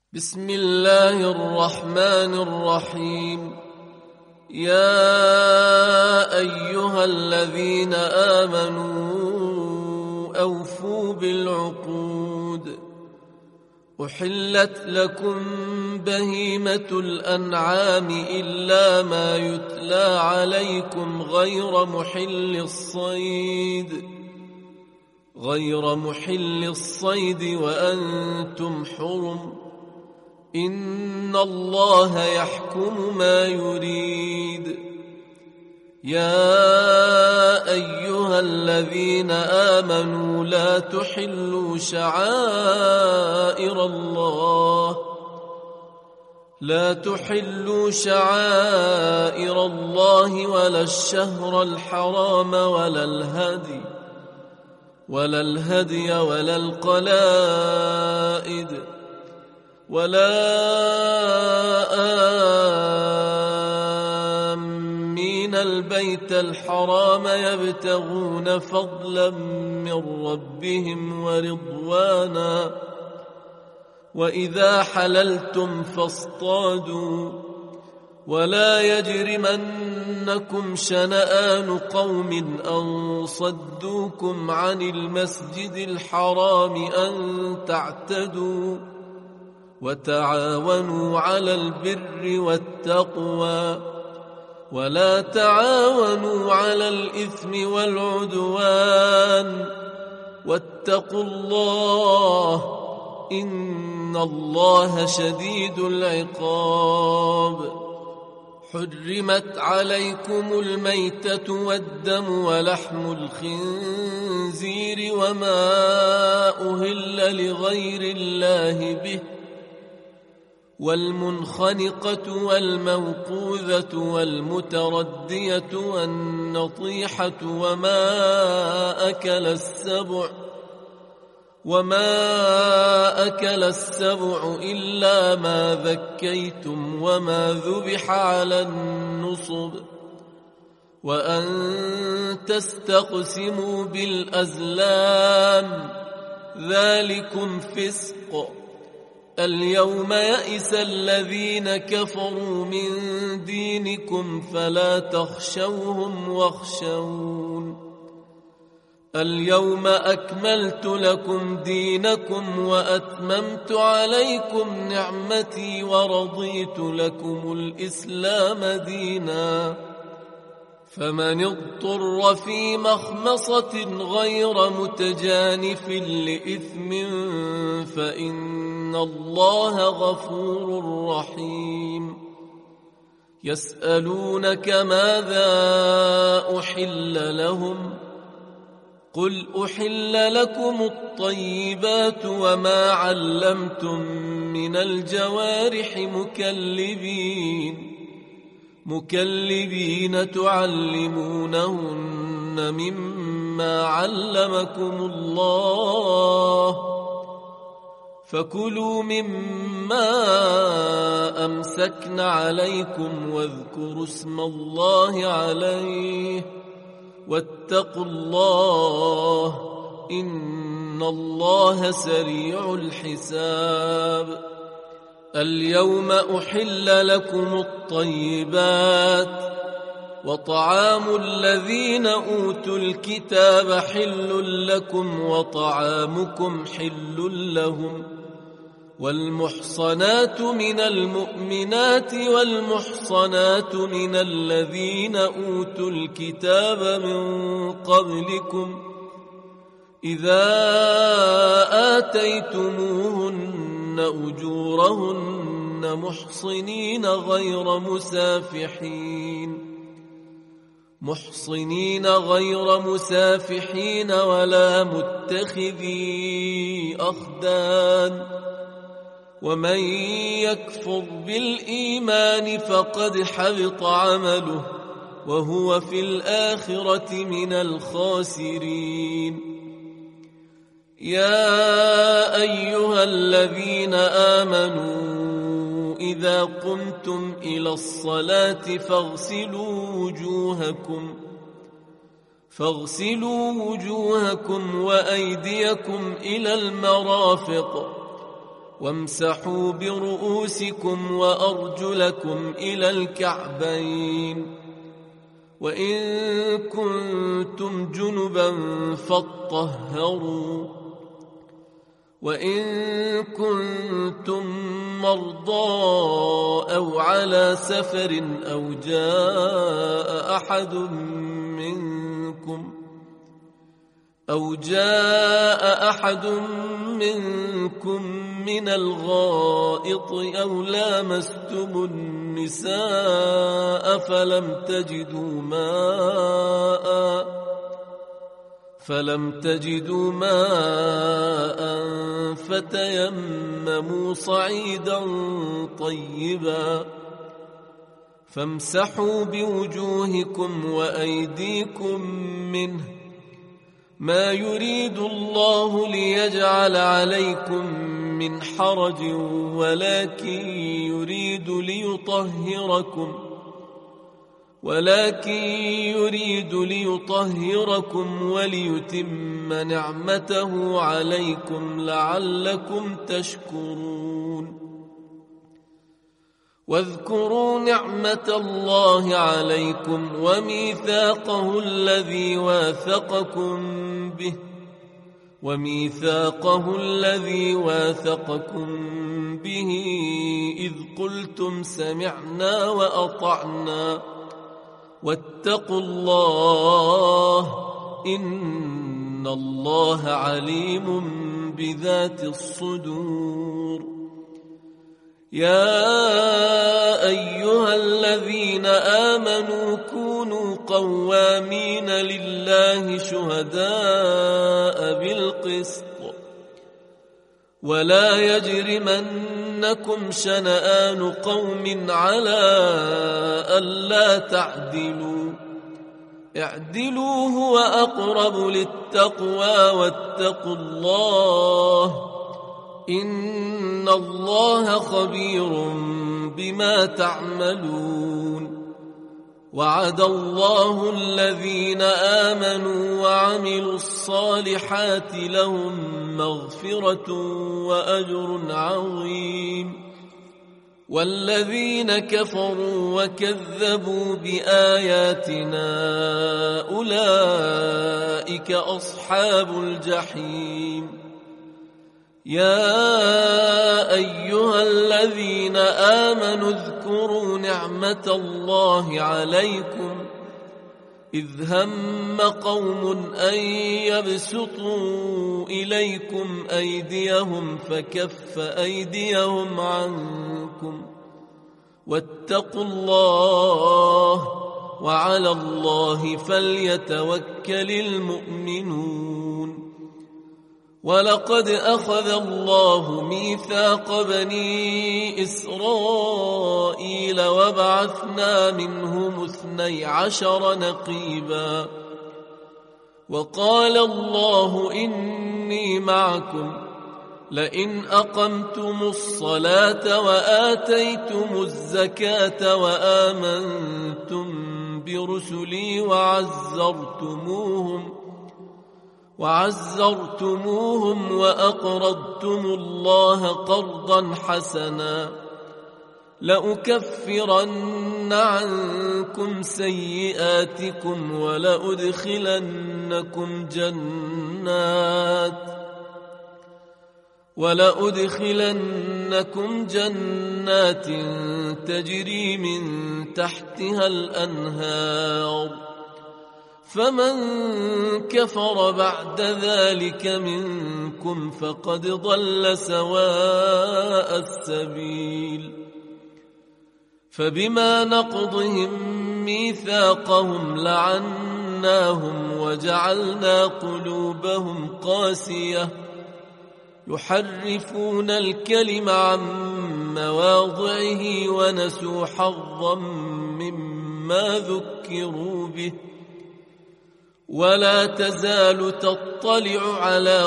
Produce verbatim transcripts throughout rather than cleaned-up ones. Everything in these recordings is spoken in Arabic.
بسم الله الرحمن الرحيم. يا أيها الذين آمنوا أوفوا بالعقود. أحلت لكم بهيمة الأنعام إلا ما يتلى عليكم غير محل الصيد غير محل الصيد وأنتم حرم. إن الله يحكم ما يريد. يا أيها الذين آمنوا لا تحلوا شعائر الله لا تحلوا شعائر الله ولا الشهر الحرام ولا الهدي ولا الهدي ولا القلائد ولا آمين البيت الحرام يبتغون فضلا من ربهم ورضوانا. وإذا حللتم فاصطادوا ولا يجرمنكم شنآن قوم أن صدوكم عن المسجد الحرام أن تعتدوا وتعاونوا على البر والتقوى ولا تعاونوا على الإثم والعدوان واتقوا الله إن الله شديد العقاب. حرمت عليكم الميتة والدم ولحم الخنزير وما أهل لغير الله به والمنخنقة والموقوذة والمتردية والنطيحة وما أكل السبع وما أكل السبع إلا ما ذكيتم وما ذبح على النصب وأن تستقسموا بالأزلام ذلكم فسق. اليوم يئس الذين كفروا من دينكم فلا تخشوهم واخشون. اليوم أكملت لكم دينكم وأتممت عليكم نعمتي ورضيت لكم الإسلام دينا. فمن اضطر في مخمصة غير متجانف لإثم فإن الله غفور رحيم. يسألونك ماذا أحل لهم قل أحل لكم الطيبات وما علمتم من الجوارح مكلبين مكلبين تعلمونهن مما علمكم الله فكلوا مما أمسكن عليكم واذكروا اسم الله عليه واتقوا الله إن الله سريع الحساب. اليوم أحل لكم الطيبات وطعام الذين أوتوا الكتاب حل لكم وطعامكم حل لهم والمحصنات من المؤمنات والمحصنات من الذين أوتوا الكتاب من قبلكم إذا آتيتموهن أجورهن محصنين غير مسافحين محصنين غير مسافحين ولا متخذي أخدان. ومن يكفر بالإيمان فقد حبط عمله وهو في الآخرة من الخاسرين. يا أيها الذين آمنوا إذا قمتم إلى الصلاة فاغسلوا وجوهكم فاغسلوا وجوهكم وأيديكم إلى المرافق وامسحوا برؤوسكم وأرجلكم إلى الكعبين وإن كنتم جنبا فاطهروا وإن كنتم مرضى أو على سفر أو جاء أحد منكم أو جاء أحد منكم من الغائط أو لامستم النساء فلم تجدوا ماء فلم تجدوا ماء فتيمموا صعيدا طيبا فامسحوا بوجوهكم وأيديكم منه ما يريد الله ليجعل عليكم من حرج ولكن يريد ليطهركم ولكن يريد ليطهركم وليتم نعمته عليكم لعلكم تشكرون واذكروا نعمة الله عليكم وميثاقه الذي واثقكم به وميثاقه الذي واثقكم به إذ قلتم سمعنا وأطعنا واتقوا الله إن الله عليم بذات الصدور يا أيها الذين آمنوا كونوا قوامين لله شهداء بالقسط ولا يجرمنكم شنآن قوم على ألا تعدلوا اعدلوا هو أقرب للتقوى واتقوا الله إن الله خبير بما تعملون وعد الله الذين آمنوا وعملوا الصالحات لهم مغفرة وأجر عظيم والذين كفروا وكذبوا بآياتنا أولئك أصحاب الجحيم يا أيها الذين آمنوا اذكروا نعمة الله عليكم إذ هم قوم أن يبسطوا إليكم أيديهم فكف أيديهم عنكم واتقوا الله وعلى الله فليتوكل المؤمنون ولقد أخذ الله ميثاق بني إسرائيل وبعثنا منهم اثني عشر نقيبا وقال الله إني معكم لئن أقمتم الصلاة وآتيتم الزكاة وآمنتم برسلي وعزرتموهم وعزرتموهم وأقرضتم الله قرضا حسنا لأكفرن عنكم سيئاتكم ولأدخلنكم جنات ولأدخلنكم جنات تجري من تحتها الأنهار فمن كفر بعد ذلك منكم فقد ضل سواء السبيل فبما نقضهم ميثاقهم لعناهم وجعلنا قلوبهم قاسية يحرفون الكلم عن مواضعه ونسوا حظا مما ذكروا به ولا تزال تطلع على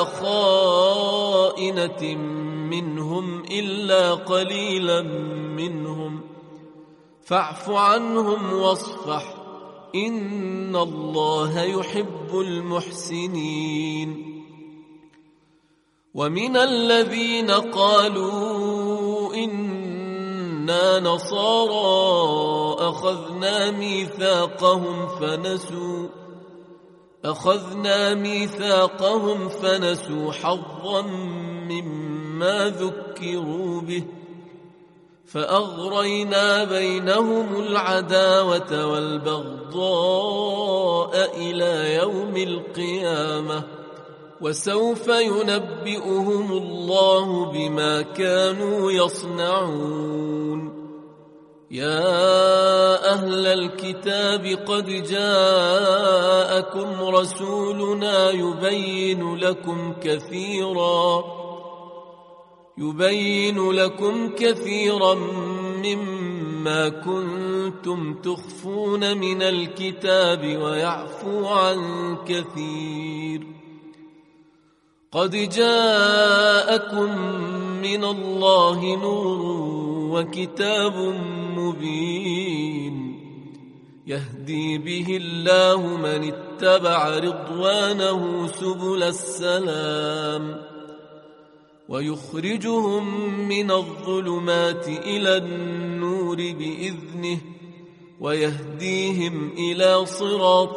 خائنة منهم إلا قليلا منهم فاعف عنهم واصفح إن الله يحب المحسنين ومن الذين قالوا إنا نصارى أخذنا ميثاقهم فنسوا أخذنا ميثاقهم فنسوا حظا مما ذكروا به فأغرينا بينهم العداوة والبغضاء إلى يوم القيامة وسوف ينبئهم الله بما كانوا يصنعون. يا أهل الكتاب قد جاءكم رسولنا يبين لكم كثيرا يبين لكم كثيرا مما كنتم تخفون من الكتاب ويعفو عن كثير. قد جاءكم من الله نور وكتاب مبين يهدي به الله من اتبع رضوانه سبل السلام ويخرجهم من الظلمات إلى النور بإذنه ويهديهم إلى صراط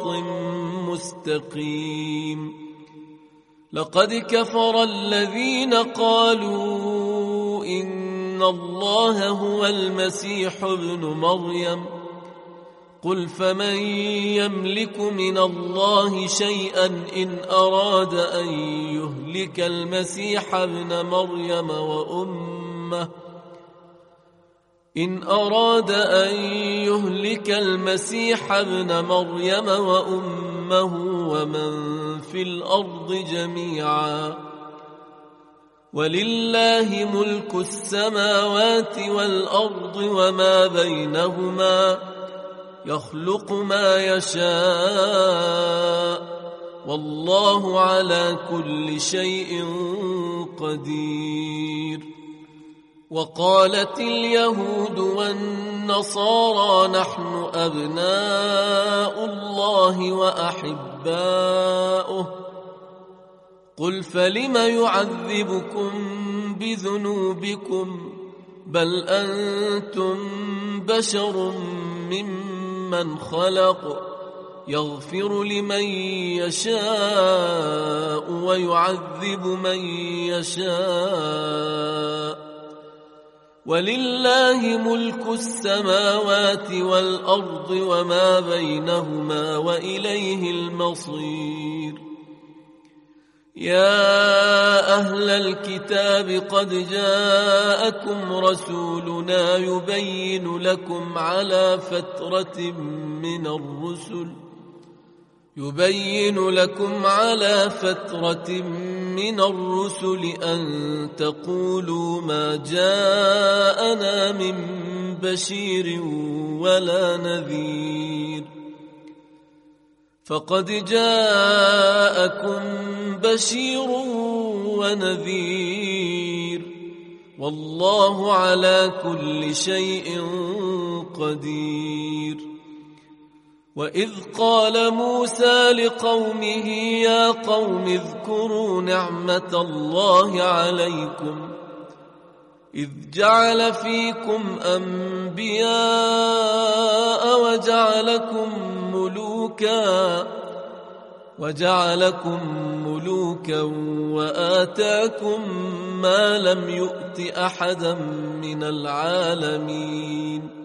مستقيم. لقد كفر الذين قالوا إن الله هو المسيح ابن مريم قل فمن يملك من الله شيئا إن أراد أن يهلك المسيح ابن مريم وأمه إن أراد أن يهلك المسيح ابن مريم وأمه ومن في الأرض جميعا ولله ملك السماوات والأرض وما بينهما يخلق ما يشاء والله على كل شيء قدير. وقالت اليهود والنصارى نحن أبناء الله وأحباؤه قل فلم يعذبكم بذنوبكم بل أنتم بشر ممن خلق يغفر لمن يشاء ويعذب من يشاء ولله ملك السماوات والأرض وما بينهما وإليه المصير. يا أهل الكتاب قد جاءكم رسولنا يبين لكم على فترة من الرسل يبين لكم على فترة من الرسل أن تقولوا ما جاءنا من بشير ولا نذير فقد جاءكم بشير ونذير والله على كل شيء قدير. وإذ قال موسى لقومه يا قوم اذكروا نعمة الله عليكم إذ جعل فيكم أنبياء وجعلكم ملوكا وجعلكم ملوكا وآتاكم ما لم يؤت أحدا من العالمين.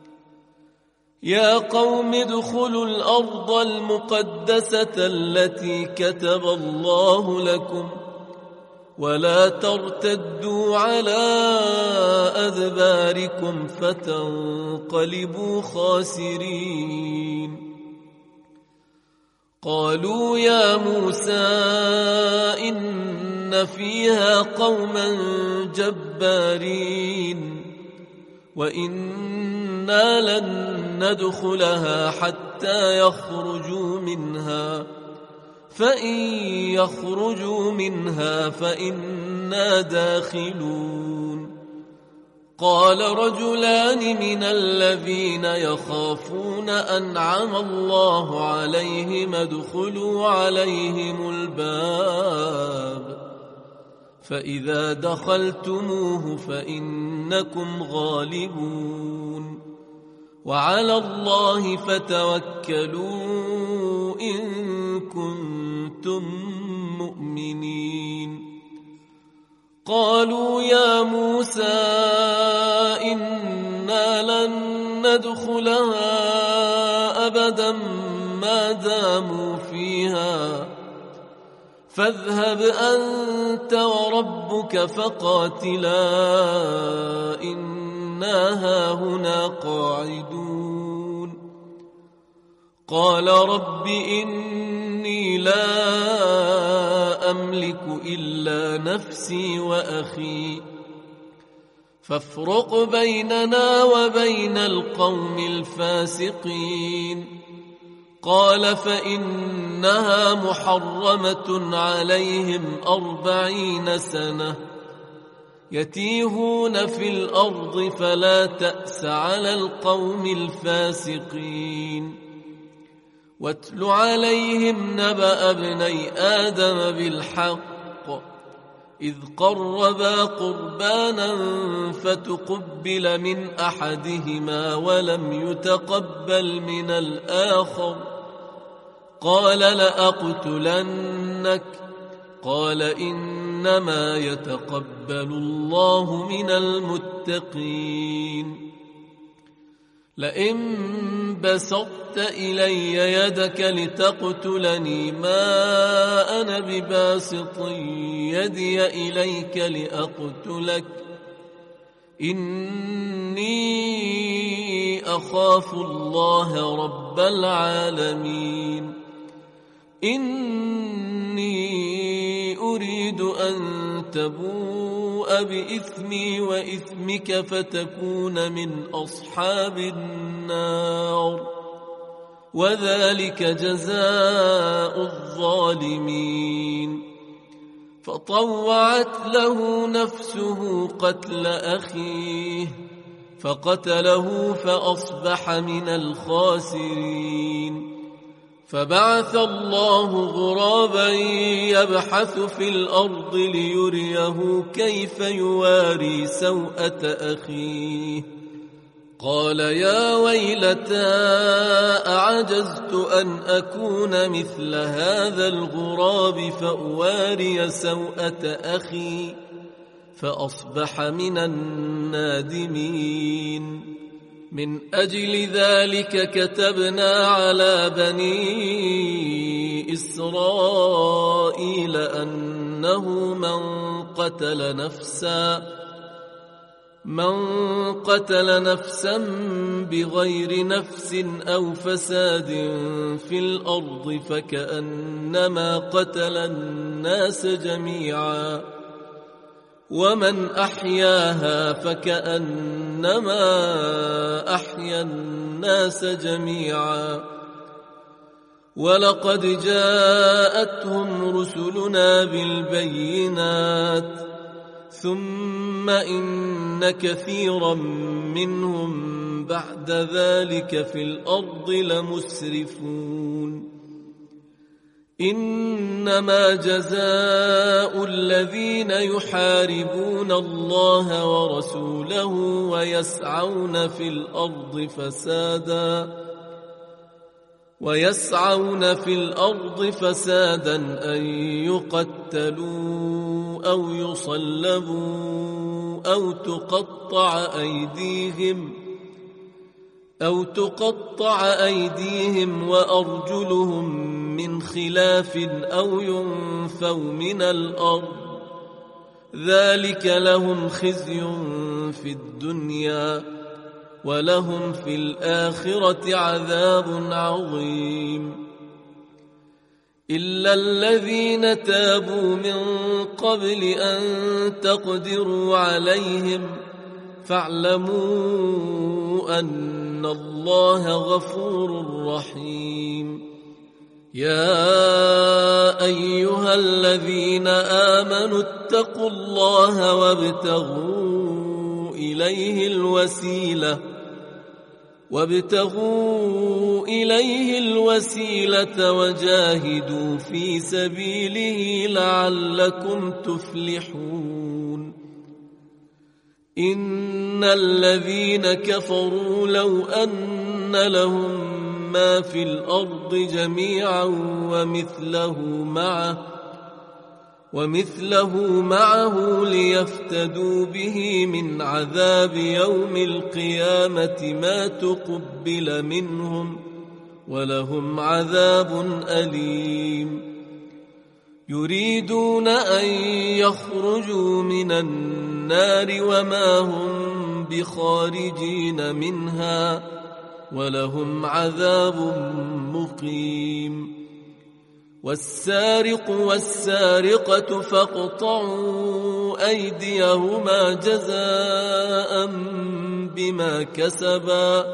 يا قوم ادخلوا الأرض المقدسة التي كتب الله لكم ولا ترتدوا على أدباركم فتنقلبوا خاسرين. قالوا يا موسى إن فيها قوما جبارين وإنا لن ندخلها حتى يخرجوا منها فإن يخرجوا منها فإنا داخلون. قال رجلان من الذين يخافون أنعم الله عليهم ادخلوا عليهم الباب فإذا دخلتموه فإنكم غالبون وعلى الله فتوكلوا إن كنتم مؤمنين قالوا يا موسى إنا لن ندخلها أبدا ما داموا فيها فاذهب أنت وربك فقاتلا إنا هاهنا قاعدون قال رب إني لا أملك إلا نفسي وأخي فافرق بيننا وبين القوم الفاسقين قال فإنها محرمة عليهم أربعين سنة يتيهون في الأرض فلا تأس على القوم الفاسقين واتل عليهم نبأ ابني آدم بالحق إذ قربا قربانا فتقبل من أحدهما ولم يتقبل من الآخر قال لأقتلنك قال إنما يتقبل الله من المتقين لئن بسطت إلي يدك لتقتلني ما أنا بباسط يدي إليك لأقتلك إني أخاف الله رب العالمين إني أريد أن تبوء بإثمي وإثمك فتكون من أصحاب النار وذلك جزاء الظالمين فطوعت له نفسه قتل أخيه فقتله فأصبح من الخاسرين فبعث الله غرابا يبحث في الأرض ليريه كيف يواري سوءة أخيه قال يا ويلتى أعجزت أن أكون مثل هذا الغراب فأواري سوءة أخي فأصبح من النادمين من أجل ذلك كتبنا على بني إسرائيل أنه من قتل نفسا من قتل نفسا بغير نفس أو فساد في الأرض فكأنما قتل الناس جميعا ومن أحياها فكأنما أحيا الناس جميعا ولقد جاءتهم رسلنا بالبينات ثم إن كثيرا منهم بعد ذلك في الأرض لمسرفون إنما جزاء الذين يحاربون الله ورسوله ويسعون في الأرض فسادا ويسعون في الأرض فسادا أن يقتلوا أو يصلبوا أو تقطع أيديهم أو تقطع أيديهم وأرجلهم من خلاف أو ينفوا من الأرض ذلك لهم خزي في الدنيا ولهم في الآخرة عذاب عظيم إلا الذين تابوا من قبل أن تقدروا عليهم فاعلموا أن الله غفور رحيم يا أيها الذين آمنوا اتقوا الله وابتغوا إليه الوسيلة وابتغوا إليه الوسيلة وجاهدوا في سبيله لعلكم تفلحون إن الذين كفروا لو أن لهم ما في الأرض جميعا ومثله معه ومثله معه ليفتدوا به من عذاب يوم القيامة ما تقبل منهم ولهم عذاب أليم يريدون أن يخرجوا من النار وما هم بخارجين منها ولهم عذاب مقيم والسارق والسارقة فاقطعوا أيديهما جزاء بما كسبا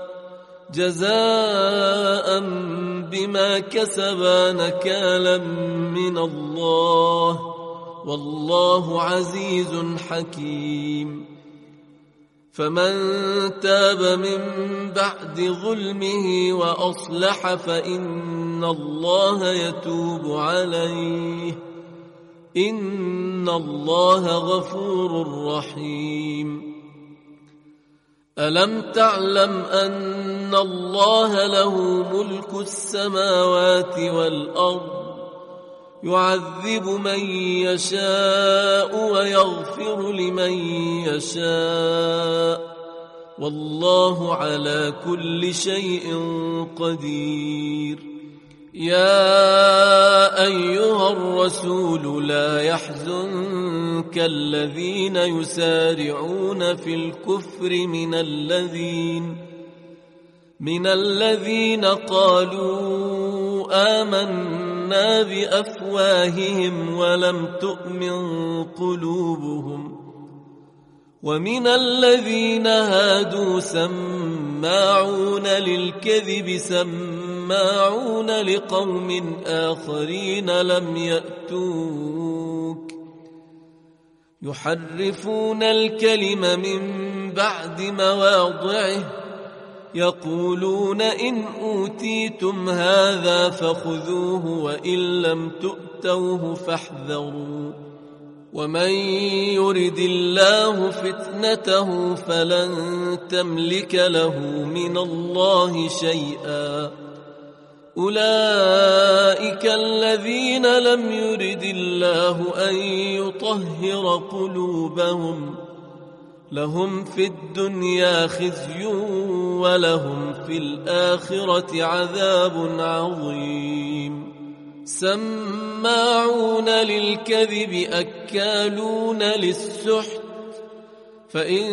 جزاء بما كسبا نكالا من الله والله عزيز حكيم فمن تاب من بعد ظلمه وأصلح فإن الله يتوب عليه إن الله غفور رحيم ألم تعلم أن الله له ملك السماوات والأرض يعذب من يشاء ويغفر لمن يشاء والله على كل شيء قدير يا أيها الرسول لا يحزنك الذين يسارعون في الكفر من الذين من الذين قالوا آمنا بأفواههم ولم تؤمن قلوبهم ومن الذين هادوا سماعون للكذب سماعون لقوم آخرين لم يأتوك يحرفون الكلم من بعد مواضعه يقولون إن أوتيتم هذا فخذوه وإن لم تؤتوه فاحذروا ومن يرد الله فتنته فلن تملك له من الله شيئا أولئك الذين لم يرد الله أن يطهر قلوبهم لهم في الدنيا خزي ولهم في الآخرة عذاب عظيم سماعون للكذب أكالون للسحت فإن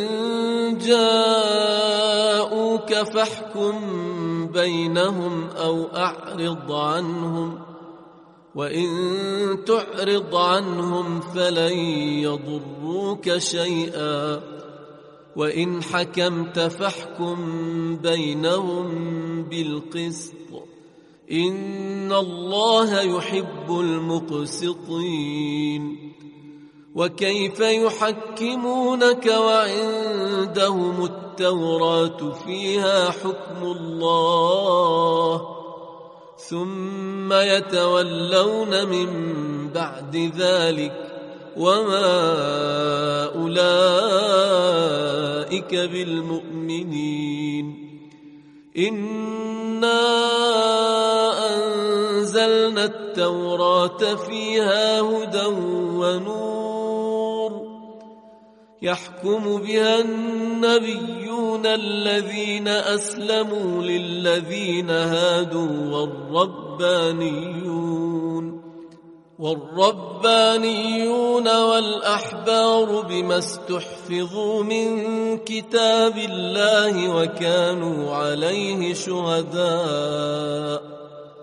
جاءوك فاحكم بينهم أو أعرض عنهم وإن تعرض عنهم فلن يضروك شيئا وإن حكمت فاحكم بينهم بالقسط إن الله يحب المقسطين وكيف يحكمونك وعندهم التوراة فيها حكم الله ثم يتولون من بعد ذلك وما أولئك بالمؤمنين إنا أنزلنا التوراة فيها هدى ونور يحكم بها النبيون الذين أسلموا للذين هادوا والربانيون والربانيون والأحبار بما استحفظوا من كتاب الله وكانوا عليه شهداء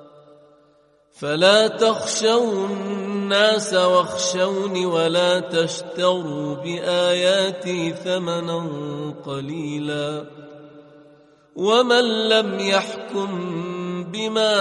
فلا تخشوا الناس واخشوني ولا تشتروا بآياتي ثمنا قليلا ومن لم يحكم بما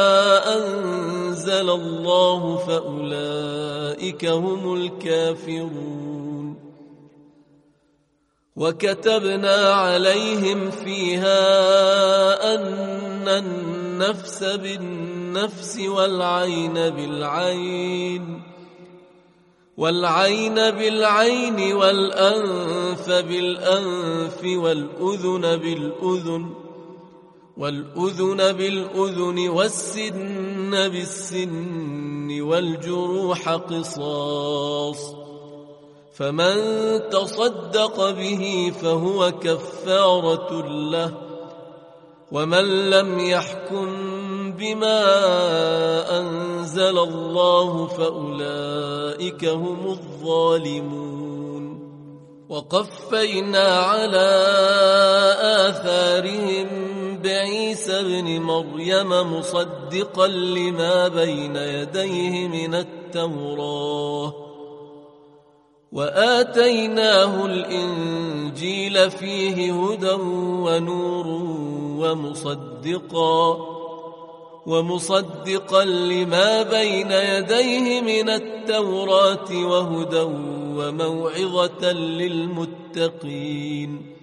أنزل الله فأولئك هم الكافرون وكتبنا عليهم فيها أن النفس بالنفس والعين بالعين والعين بالعين والأنف بالأنف والأذن بالأذن والأذن بالأذن والسن بالسن والجروح قصاص، فمن تصدق به فهو كفارة له، ومن لم يحكم بما أنزل الله فأولئك هم الظالمون. وقفينا على آثارهم بعيسى ابن مريم مصدقا لما بين يديه من التوراة، وآتيناه الإنجيل فيه هدى ونور ومصدقا ومصدقا لما بين يديه من التوراة وهدى وموعظة للمتقين.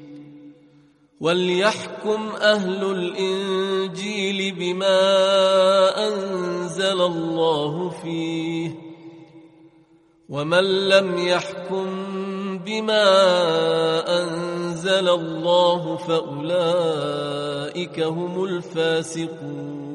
وليحكم أهل الإنجيل بما أنزل الله فيه، ومن لم يحكم بما أنزل الله فأولئك هم الفاسقون.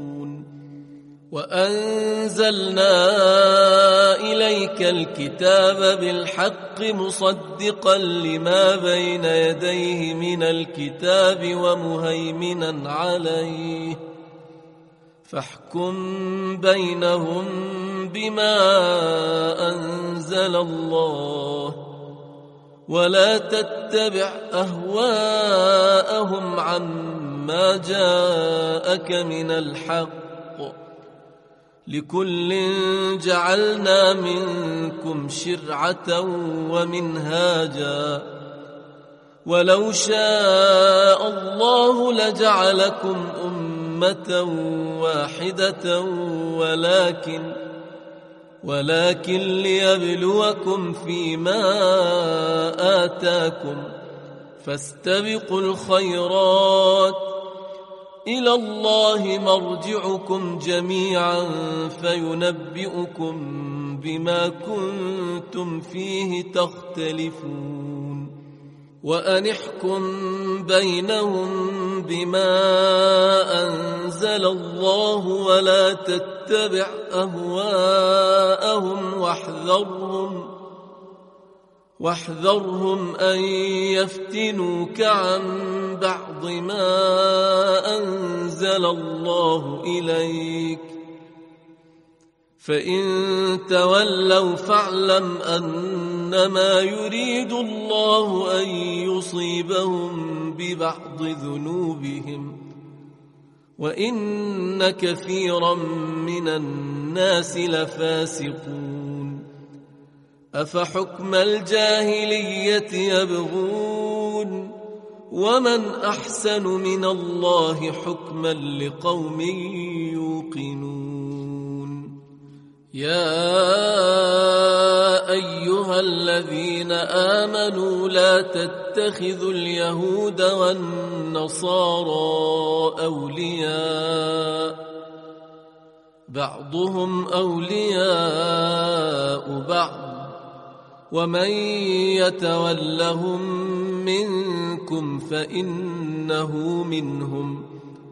وأنزلنا إليك الكتاب بالحق مصدقا لما بين يديه من الكتاب ومهيمنا عليه، فاحكم بينهم بما أنزل الله، ولا تتبع أهواءهم عما جاءك من الحق، لكل جعلنا منكم شرعة ومنهاجا، ولو شاء الله لجعلكم أمة واحدة ولكن ولكن ليبلوكم فيما آتاكم، فاستبقوا الخيرات، إلى الله مرجعكم جميعا فينبئكم بما كنتم فيه تختلفون. وأن احكم بينهم بما أنزل الله، ولا تتبع أهواءهم واحذرهم واحذرهم أن يفتنوك عن بعض ما أنزل الله إليك، فإن تولوا فاعلم أنما يريد الله أن يصيبهم ببعض ذنوبهم، وإن كثيرا من الناس لفاسقون. أفحكم الجاهلية يبغون، ومن أحسن من الله حكما لقوم يوقنون. يا أيها الذين آمنوا لا تتخذوا اليهود والنصارى أولياء، بعضهم أولياء بعض، ومن يتولهم منكم فإنه منهم،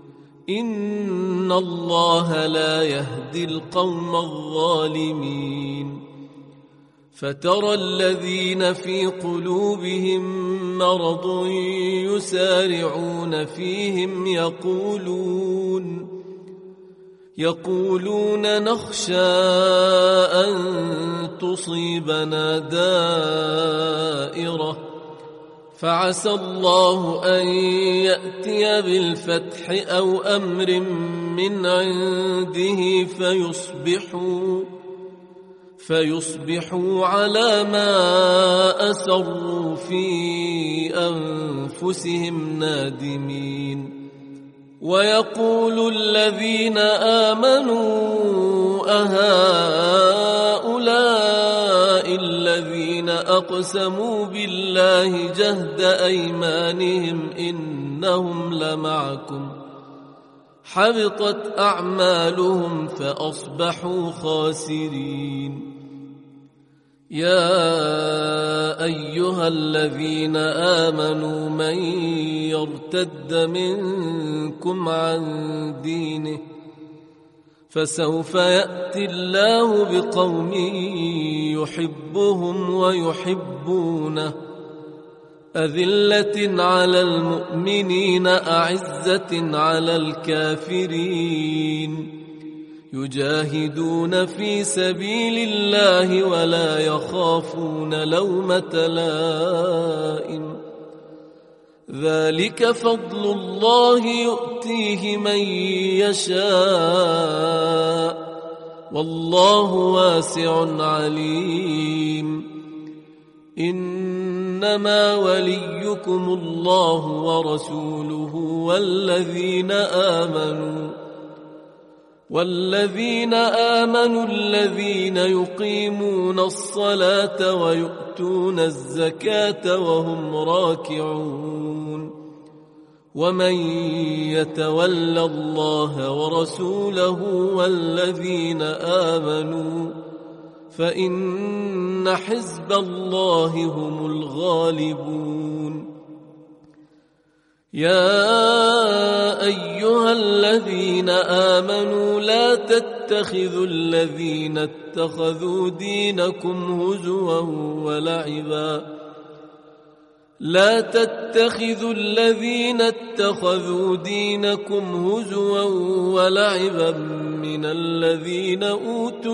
إن الله لا يهدي القوم الظالمين. فترى الذين في قلوبهم مرض يسارعون فيهم يقولون يقولون نخشى أن تصيبنا دائرة، فعسى الله أن يأتي بالفتح أو أمر من عنده فيصبحوا فيصبحوا على ما أسروا في أنفسهم نادمين. ويقول الذين آمنوا أهؤلاء الذين أقسموا بالله جهد أيمانهم إنهم لمعكم حبطت أعمالهم فأصبحوا خاسرين. يا أيها الذين آمنوا من يرتد منكم عن دينه فسوف يأتي الله بقوم يحبهم ويحبونه أذلة على المؤمنين أعزة على الكافرين يجاهدون في سبيل الله ولا يخافون لومة لائم ذلك فضل الله يؤتيه من يشاء والله واسع عليم. إنما وليكم الله ورسوله والذين آمنوا والذين آمنوا الذين يقيمون الصلاة ويؤتون الزكاة وهم راكعون ومن يتول الله ورسوله والذين آمنوا فإن حزب الله هم الغالبون. يا أيها الذين آمنوا لا تتخذوا الذين اتخذوا دينكم هزوا ولعبا لا تتخذوا الذين اتخذوا دينكم هزوا ولعبا من الذين أوتوا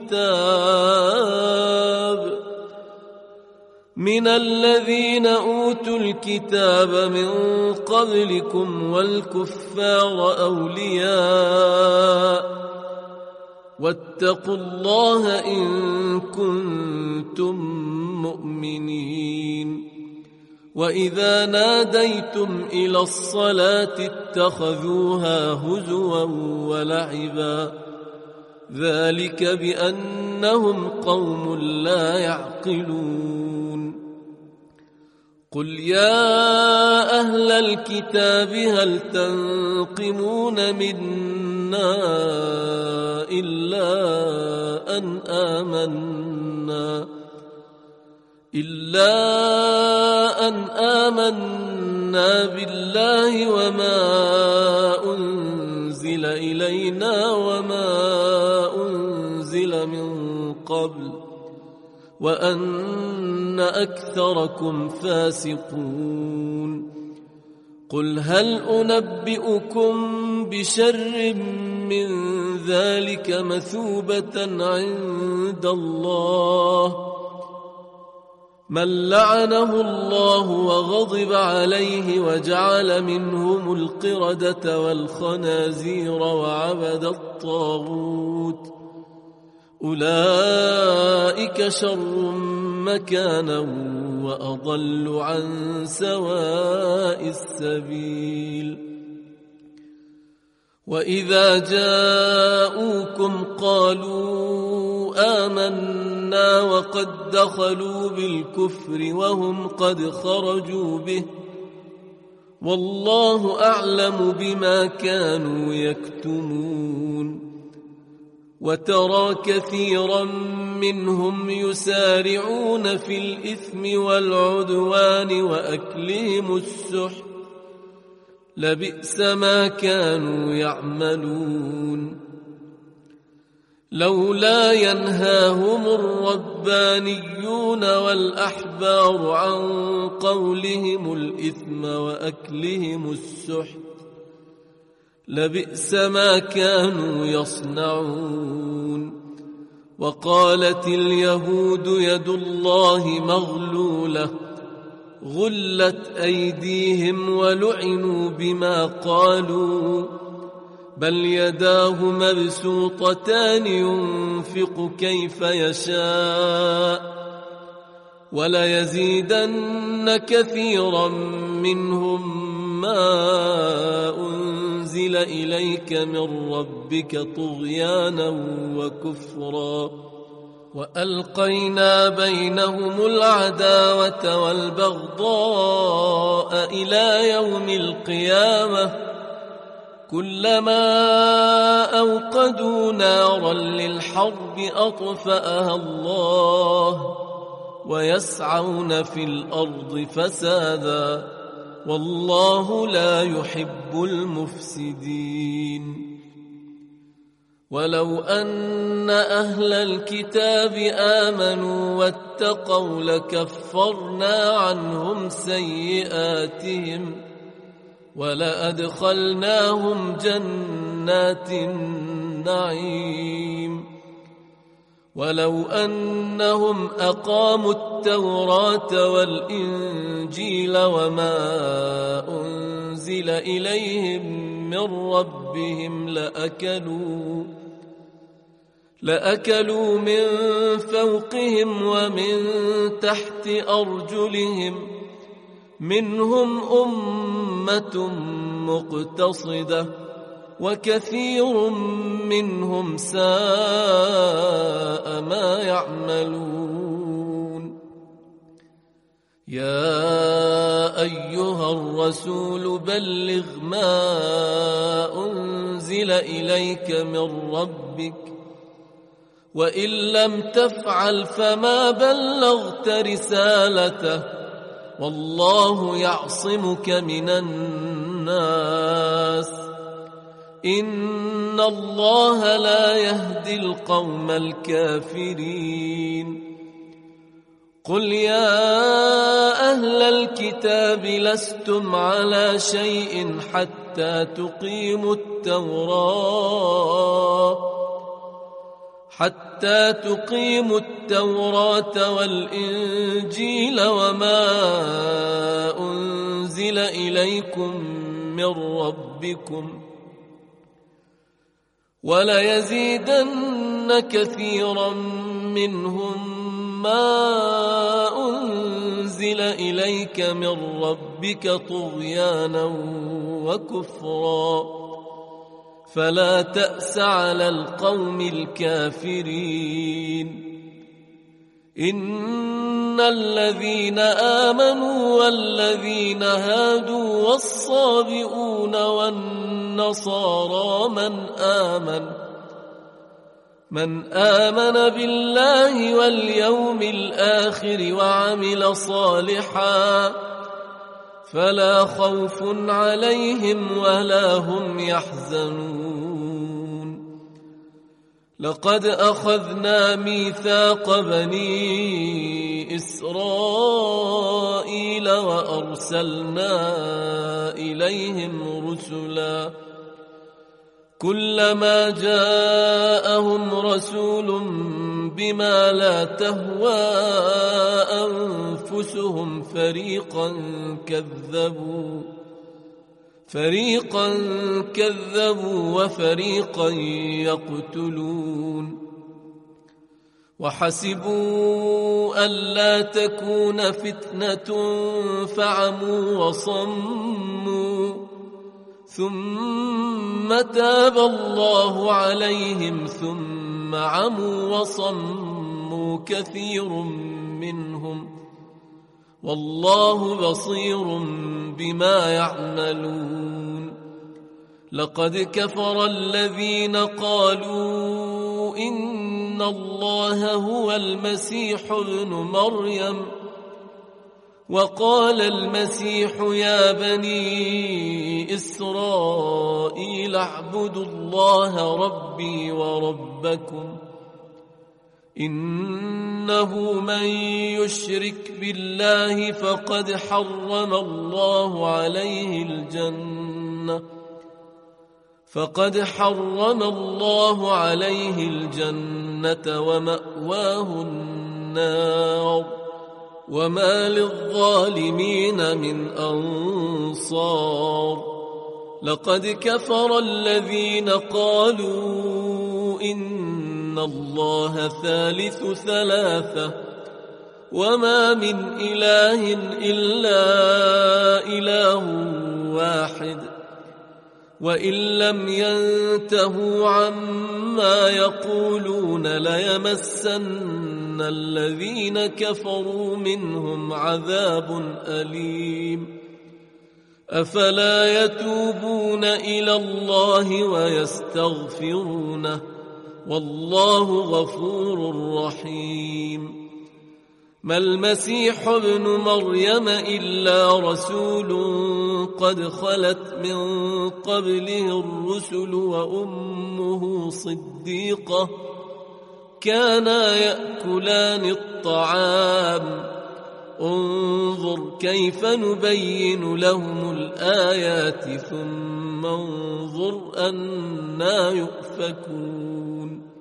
الكتاب من الذين أوتوا الكتاب من قبلكم والكفار أولياء واتقوا الله إن كنتم مؤمنين. وإذا ناديتم إلى الصلاة اتخذوها هزوا ولعبا ذلك بأنهم قوم لا يعقلون. قل يا أهل الكتاب هل تنقمون منا إلا أن آمنا إلا أن آمنا بالله وما أنزل إلينا وما أنزل من قبل وأن أكثركم فاسقون. قل هل أنبئكم بشر من ذلك مثوبة عند الله من لعنه الله وغضب عليه وجعل منهم القردة والخنازير وعبد الطاغوت أولئك شر مكانا وأضل عن سواء السبيل. وإذا جاءوكم قالوا آمنا وقد دخلوا بالكفر وهم قد خرجوا به والله أعلم بما كانوا يكتمون. وترى كثيرا منهم يسارعون في الإثم والعدوان وأكلهم السحت لبئس ما كانوا يعملون. لولا ينهاهم الربانيون والأحبار عن قولهم الإثم وأكلهم السحت لبئس ما كانوا يصنعون. وقالت اليهود يد الله مغلولة غلت أيديهم ولعنوا بما قالوا بل يداه مبسوطتان ينفق كيف يشاء وليزيدن كثيرا منهم ما أنزل إليك من ربك طغيانا وكفرا وألقينا بينهم العداوة والبغضاء إلى يوم القيامة كلما أوقدوا نارا للحرب أطفأها الله ويسعون في الأرض فسادا والله لا يحب المفسدين. ولو أن أهل الكتاب آمنوا واتقوا لكفرنا عنهم سيئاتهم ولأدخلناهم جنات النعيم. ولو أنهم أقاموا التوراة والإنجيل وما أنزل إليهم من ربهم لأكلوا لأكلوا من فوقهم ومن تحت أرجلهم منهم أمة مقتصدة وكثير منهم ساء ما يعملون. يا أيها الرسول بلغ ما أنزل إليك من ربك وإن لم تفعل فما بلغت رسالته والله يعصمك من الناس إن الله لا يهدي القوم الكافرين. قل يا أهل الكتاب لستم على شيء حتى تقيموا التوراة حتى تقيموا التوراة والإنجيل وما أنزل إليكم من ربكم وليزيدن كثيرا منهم ما أنزل إليك من ربك طغيانا وكفرا فلا تأس على القوم الكافرين. إن الذين آمنوا والذين هادوا والصابئون والنصارى من آمن من آمن بالله واليوم الآخر وعمل صالحا فلا خوف عليهم ولا هم يحزنون. لقد أخذنا ميثاق بني إسرائيل وأرسلنا إليهم رسلا كلما جاءهم رسول بما لا تهوى أنفسهم فريقا كذبوا فريقا كذبوا وفريقا يقتلون. وحسبوا ألا تكون فتنة فعموا وصموا ثم تاب الله عليهم ثم عموا وصموا كثير منهم والله بصير بما يعملون. لقد كفر الذين قالوا إن الله هو المسيح ابن مريم وقال المسيح يا بني إسرائيل اعبدوا الله ربي وربكم إنه من يشرك بالله فقد حرم الله عليه الجنة فقد حرم الله عليه الجنة ومأواه النار وما للظالمين من أنصار. لقد كفر الذين قالوا إن الله ثالث ثلاثة وما من إله إلا إله واحد وإن لم ينتهوا عما يقولون ليمسن الذين كفروا منهم عذاب أليم أفلا يتوبون إلى الله ويستغفرونه والله غفور رحيم ما المسيح ابن مريم إلا رسول قد خلت من قبله الرسل وأمه صديقة كانا يأكلان الطعام انظر كيف نبين لهم الآيات ثم انظر أنا يؤفكون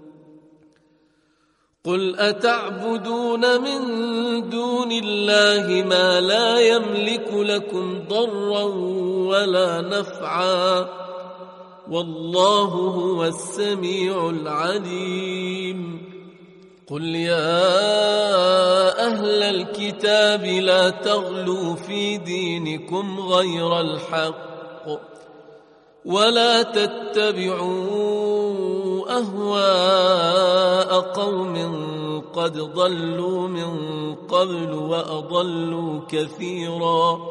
قل أتعبدون من دون الله ما لا يملك لكم ضرا ولا نفعا والله هو السميع العليم قل يا أهل الكتاب لا تغلوا في دينكم غير الحق ولا تتبعوا أهواء قوم قد ضلوا من قبل وأضلوا كثيرا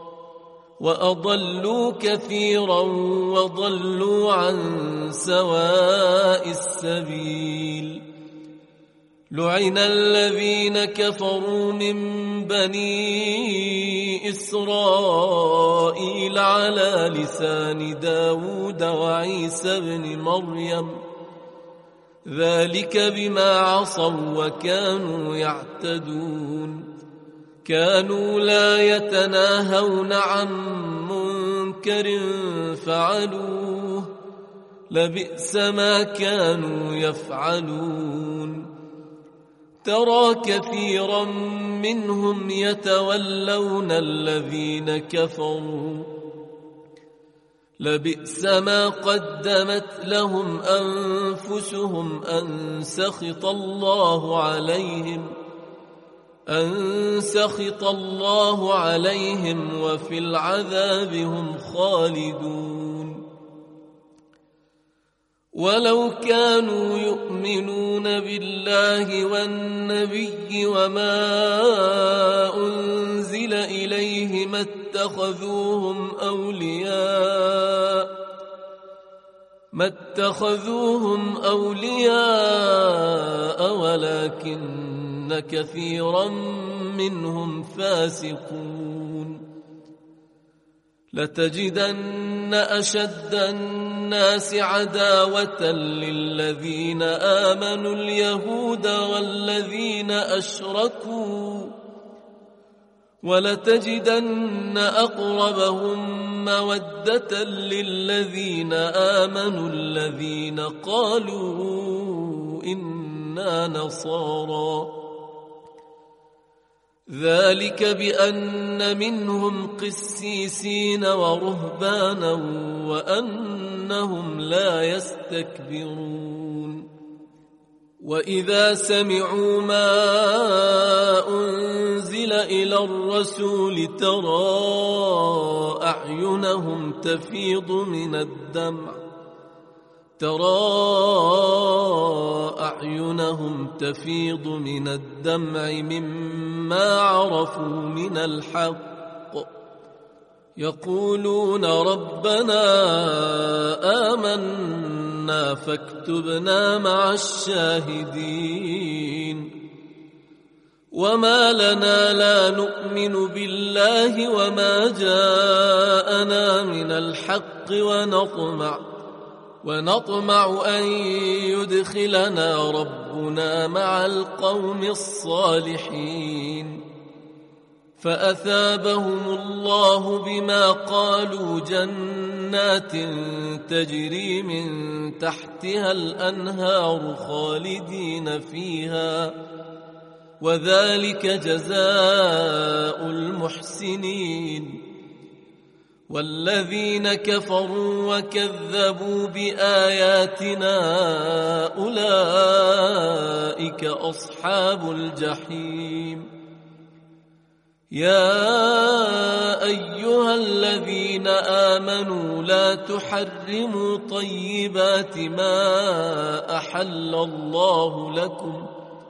وأضلوا كثيرا وضلوا عن سواء السبيل لعن الذين كفروا من بني إسرائيل على لسان داود وعيسى بن مريم ذلك بما عصوا وكانوا يعتدون كانوا لا يتناهون عن منكر فعلوه لبئس ما كانوا يفعلون ترى كثيرا منهم يتولون الذين كفروا لبئس ما قدمت لهم أنفسهم أن سخط الله عليهم أن سخط الله عليهم وفي العذاب هم خالدون ولو كانوا يؤمنون بالله والنبي وما أنزل إليه ما اتخذوهم أولياء ما اتخذوهم أولياء ولكن كثيرا منهم فاسقون لتجدن أشد الناس عداوة للذين آمنوا اليهود والذين أشركوا ولتجدن أقربهم مودة للذين آمنوا الذين قالوا إنا نصارى ذلك بأن منهم قسيسين ورهبانا وأنهم لا يستكبرون وإذا سمعوا ما أنزل إلى الرسول ترى أعينهم تفيض من الدمع ترى أعينهم تفيض من الدمع مما عرفوا من الحق يقولون ربنا آمنا فاكتبنا مع الشاهدين وما لنا لا نؤمن بالله وما جاءنا من الحق ونطمع ونطمع أن يدخلنا ربنا مع القوم الصالحين فأثابهم الله بما قالوا جنات تجري من تحتها الأنهار خالدين فيها وذلك جزاء المحسنين والذين كفروا وكذبوا بآياتنا أولئك أصحاب الجحيم يا أيها الذين آمنوا لا تحرموا طيبات ما أحل الله لكم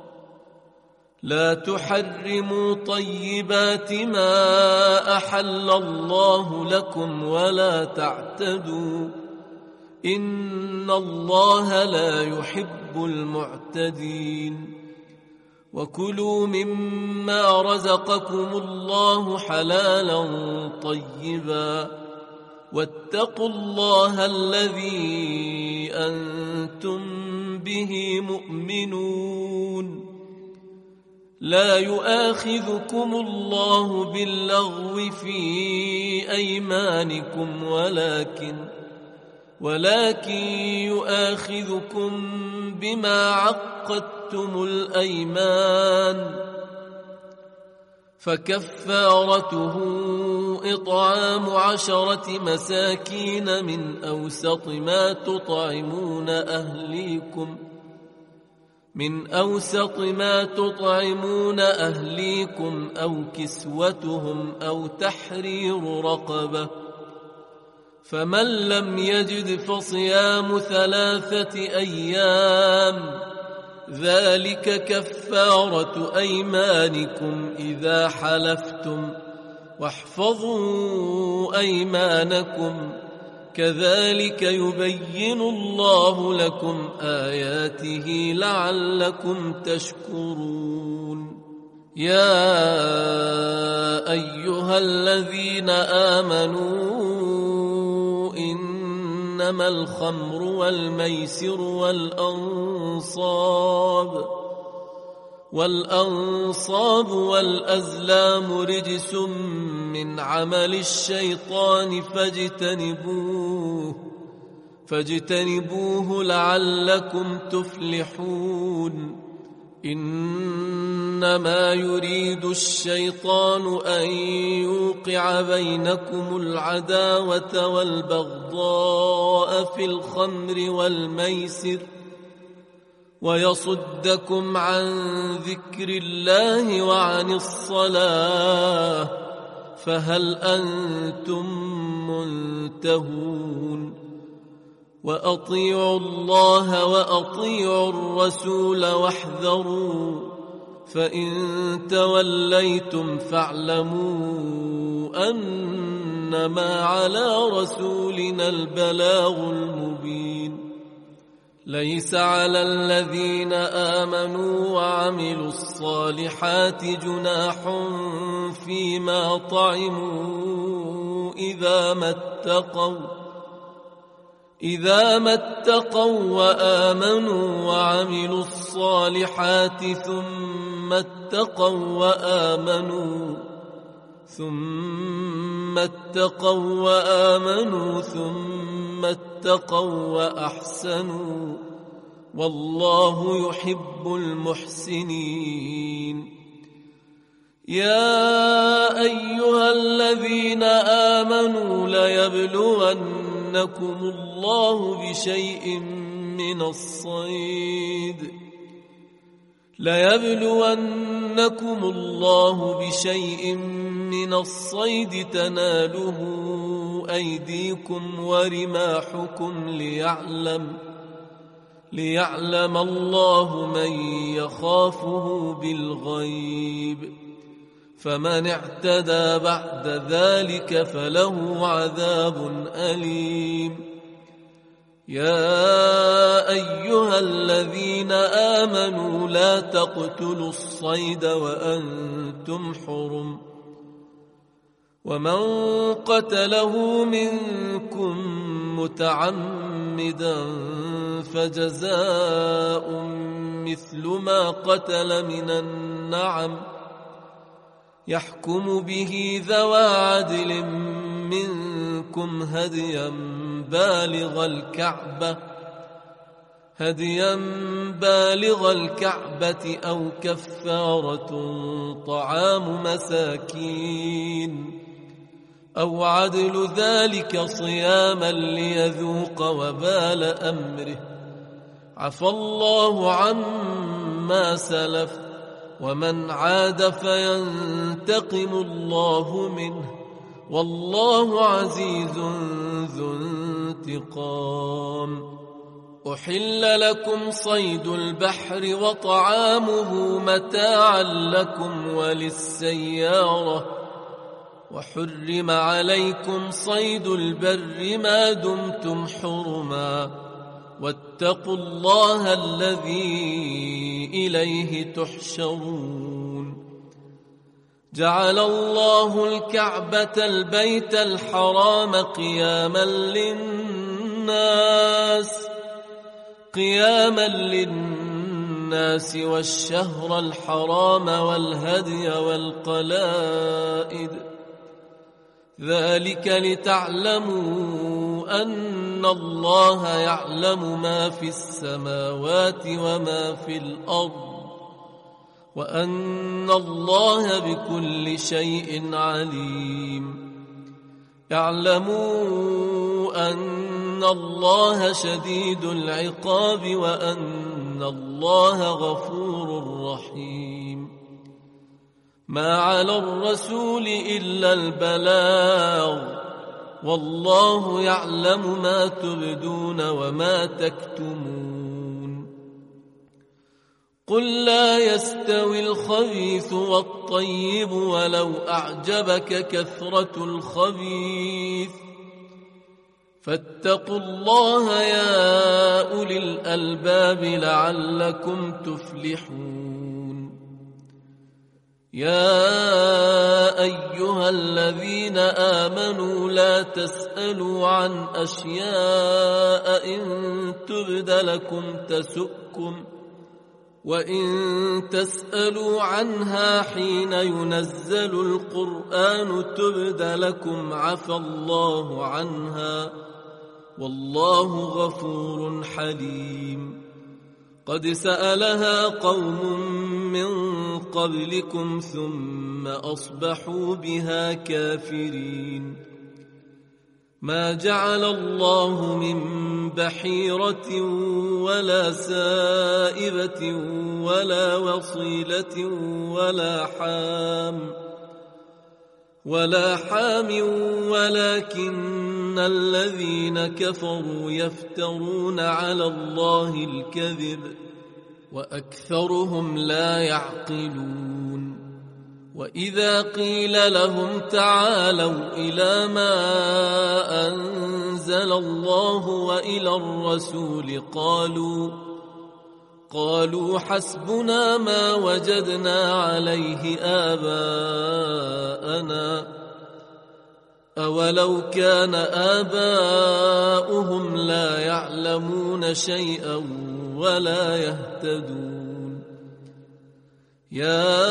لا تحرموا طيبات ما أحل الله لكم ولا تعتدوا إن الله لا يحب المعتدين وكلوا مما رزقكم الله حلالا طيبا واتقوا الله الذي أنتم به مؤمنون لا يؤاخذكم الله باللغو في أيمانكم ولكن ولكن يؤاخذكم بما عقدتم الأيمان فكفارته إطعام عشرة مساكين من أوسط ما تطعمون أهليكم من أوسط ما تطعمون أهليكم أو كسوتهم أو تحرير رقبة فمن لم يجد فصيام ثلاثة أيام ذلك كفارة أيمانكم إذا حلفتم واحفظوا أيمانكم كذلك يبين الله لكم آياته لعلكم تشكرون يا أيها الذين آمنوا إنما الخمر والميسر والأنصاب والأنصاب والأزلام رجس من عمل الشيطان فاجتنبوه فاجتنبوه لعلكم تفلحون إنما يريد الشيطان أن يوقع بينكم العداوة والبغضاء في الخمر والميسر ويصدكم عن ذكر الله وعن الصلاة فهل أنتم منتهون وأطيعوا الله وأطيعوا الرسول واحذروا فإن توليتم فاعلموا أنما على رسولنا البلاغ المبين ليس على الذين آمنوا وعملوا الصالحات جناح فيما طعموا إذا ما اتقوا إذا ما اتقوا وآمنوا وعملوا الصالحات ثم اتقوا وآمنوا ثم اتقوا وآمنوا ثم اتقوا وأحسنوا والله يحب المحسنين يا أيها الذين آمنوا ليبلونكم الله بشيء من الصيد ليبلونكم الله بشيء من الصيد تناله أيديكم ورماحكم ليعلم ليعلم الله من يخافه بالغيب فمن اعتدى بعد ذلك فله عذاب أليم يا أيها الذين آمنوا لا تقتلوا الصيد وأنتم حرم ومن قتله منكم متعمدا فجزاء مثل ما قتل من النعم يحكم به ذوى عدل منكم هديا بالغ الكعبة هديا بالغ الكعبة أو كفارة طعام مساكين أو عدل ذلك صياما ليذوق وبال أمره عفى الله عما سلف ومن عاد فينتقم الله منه والله عزيز ذو انتقام. أحل لكم صيد البحر وطعامه متاعا لكم وللسيارة، وحرم عليكم صيد البر ما دمتم حرما، واتقوا الله الذي إليه تحشرون. جعل الله الكعبة البيت الحرام قياما للناس قياما للناس والشهر الحرام والهدي والقلائد، ذلك لتعلموا أن الله يعلم ما في السماوات وما في الأرض، وأن الله بكل شيء عليم. اعلموا أن الله شديد العقاب وأن الله غفور رحيم. ما على الرسول إلا البلاغ، والله يعلم ما تبدون وما تكتمون. قل لا يستوي الخبيث والطيب ولو أعجبك كثرة الخبيث، فاتقوا الله يا أولي الألباب لعلكم تفلحون. يا أيها الذين آمنوا لا تسألوا عن أشياء إن تبد لكم تسؤكم، وإن تسألوا عنها حين ينزل القرآن تبد لكم عفى الله عنها، والله غفور حليم. قد سألها قوم من قبلكم ثم أصبحوا بها كافرين. ما جعل الله من بحيرة ولا سائبة ولا وصيلة ولا حام ولا حام ولكن الذين كفروا يفترون على الله الكذب وأكثرهم لا يعقلون. وإذا قيل لهم تعالوا إلى ما أنزل الله وإلى الرسول قالوا قالوا حسبنا ما وجدنا عليه آباءنا أولو كان آباؤهم لا يعلمون شيئا ولا يهتدون. يا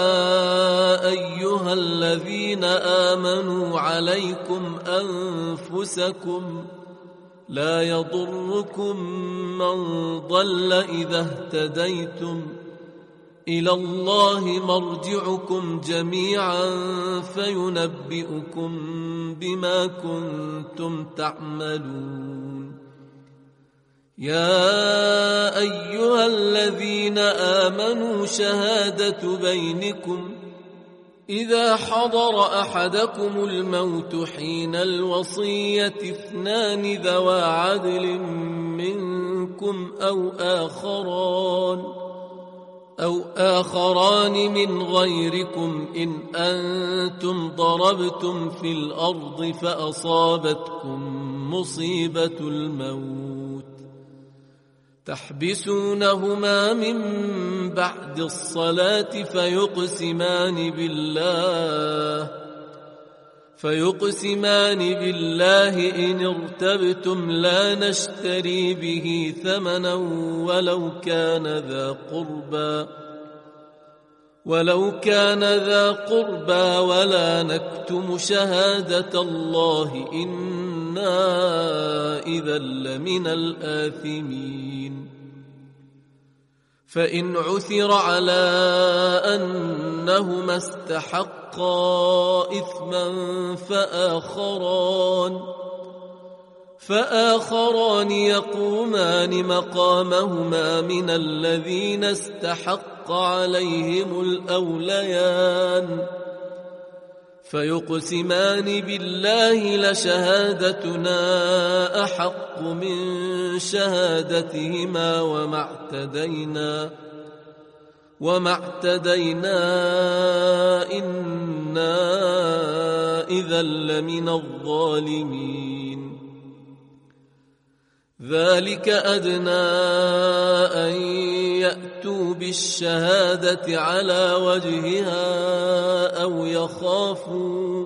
أيها الذين آمنوا عليكم أنفسكم لا يضركم من ضل إذا اهتديتم، إلى الله مرجعكم جميعا فينبئكم بما كنتم تعملون. يا أيها الذين آمنوا شهادة بينكم إذا حضر أحدكم الموت حين الوصية اثنان ذوى عدل منكم أو آخران أو آخران من غيركم إن أنتم ضربتم في الأرض فأصابتكم مصيبة الموت تحبسونهما من بعد الصلاة فيقسمان بالله فيقسمان بالله إن ارتبتم لا نشتري به ثمنا ولو كان ذا قربى ولو كان ذا قربى ولا نكتم شهادة الله إنا إذا لمن الآثمين. فإن عثر على أنهما استحقا إثما فآخران فآخران يقومان مقامهما من الذين استحق عليهم الأوليان فيقسمان بالله لشهادتنا أحق من شهادتهما وما اعتدينا وما اعتدينا إنا إذا لمن الظالمين. ذلك أدنى أن يأتوا بالشهادة على وجهها أو يخافوا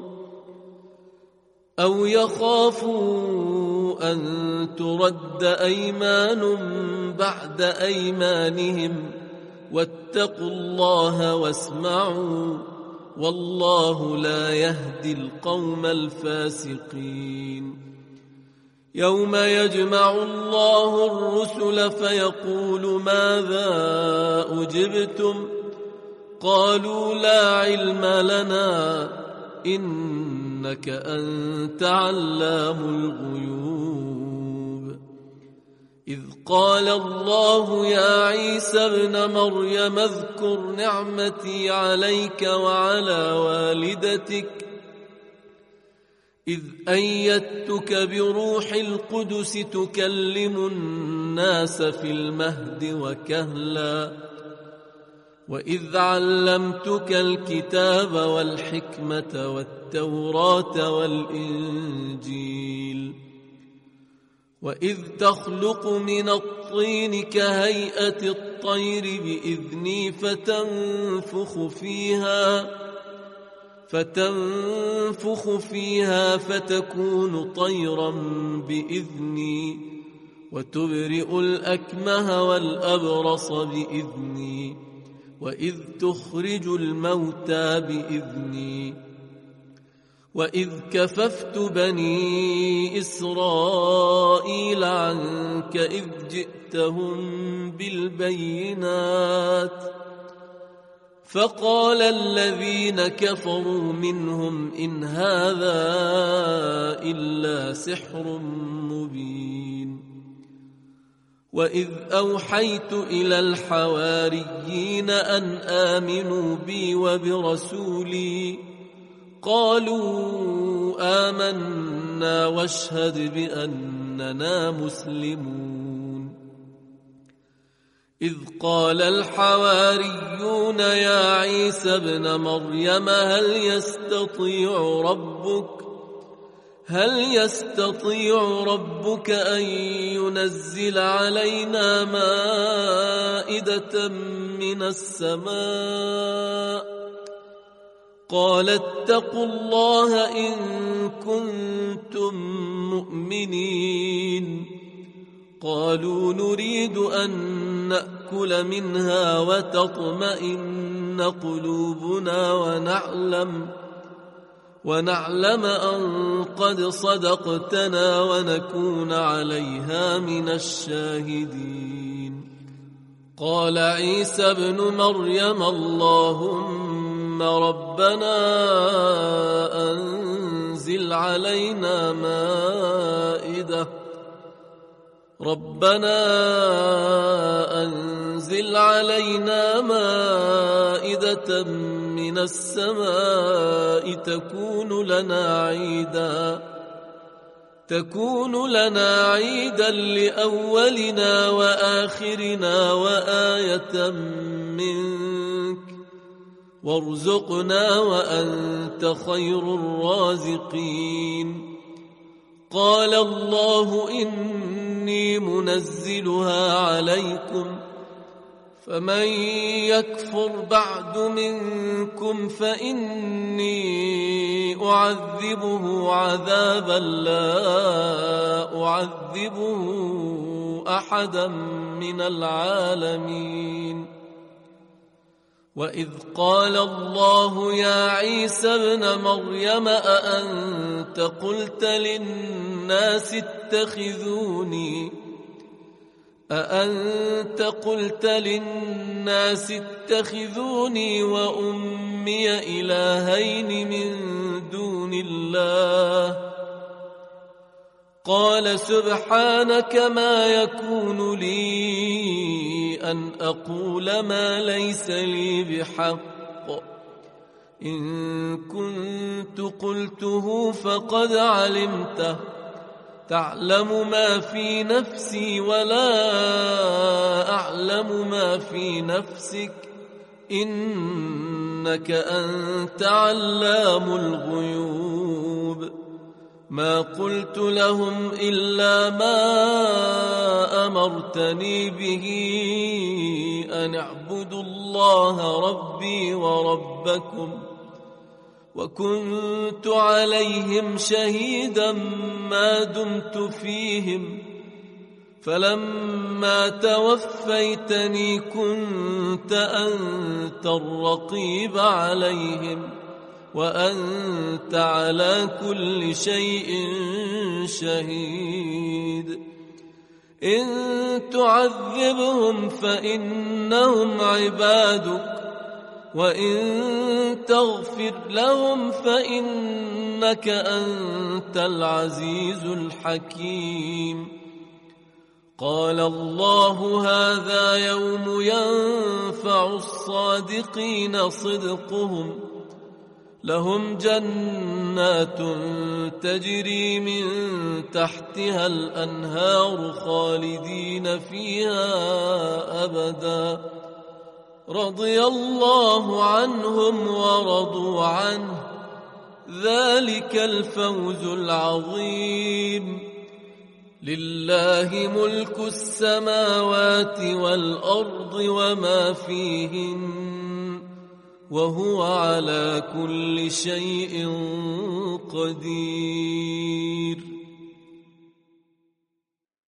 أو يخافوا أن ترد أيمان بعد أيمانهم واتقوا الله واسمعوا والله لا يهدي القوم الفاسقين. يوم يجمع الله الرسل فيقول ماذا أجبتم قالوا لا علم لنا إنك أنت علام الغيوب. إذ قال الله يا عيسى ابن مريم اذكر نعمتي عليك وعلى والدتك إذ أيدتك بروح القدس تكلم الناس في المهد وكهلا وإذ علمتك الكتاب والحكمة والتوراة والإنجيل وإذ تخلق من الطين كهيئة الطير بإذني فتنفخ فيها فتنفخ فيها فتكون طيرا بإذني وتبرئ الأكمه والأبرص بإذني وإذ تخرج الموتى بإذني وإذ كففت بني إسرائيل عنك إذ جئتهم بالبينات فقال الذين كفروا منهم إن هذا إلا سحر مبين. وإذ أوحيت إلى الحواريين أن آمنوا بي وبرسولي قالوا آمنا واشهد بأننا مسلمون. إذ قال الحواريون يا عيسى ابن مريم هل يستطيع ربك هل يستطيع ربك أن ينزل علينا مائدة من السماء قال اتقوا الله إن كنتم مؤمنين. قالوا نريد أن نأكل منها وتطمئن قلوبنا ونعلم ونعلم أن قد صدقتنا ونكون عليها من الشاهدين. قال عيسى ابن مريم اللهم ربنا أنزل علينا مائدة ربنا أنزل علينا مائدة من السماء تكون لنا عيدا تكون لنا عيدا لأولنا وآخرنا وآية منك وارزقنا وأنت خير الرازقين. قال الله إني منزلها عليكم فمن يكفر بعد منكم فإني أعذبه عذابا لا أعذبه أحدا من العالمين. وإذ قال الله يا عيسى ابن مريم أأنت قلت للناس اتخذوني أأنت قلت للناس اتخذوني وأمي إلهين من دون الله قال سبحانك ما يكون لي أن أقول ما ليس لي بحق، إن كنت قلته فقد علمته، تعلم ما في نفسي ولا أعلم ما في نفسك، إنك أنت علام الغيوب. ما قلت لهم إلا ما أمرتني به أن اعبدوا الله ربي وربكم، وكنت عليهم شهيدا ما دمت فيهم، فلما توفيتني كنت أنت الرقيب عليهم، وأنت على كل شيء شهيد. إن تعذبهم فإنهم عبادك، وإن تغفر لهم فإنك أنت العزيز الحكيم. قال الله هذا يوم ينفع الصادقين صدقهم، لهم جنات تجري من تحتها الأنهار خالدين فيها أبدا، رضي الله عنهم ورضوا عنه، ذلك الفوز العظيم. لله ملك السماوات والأرض وما فيهن، وهو على كل شيء قدير.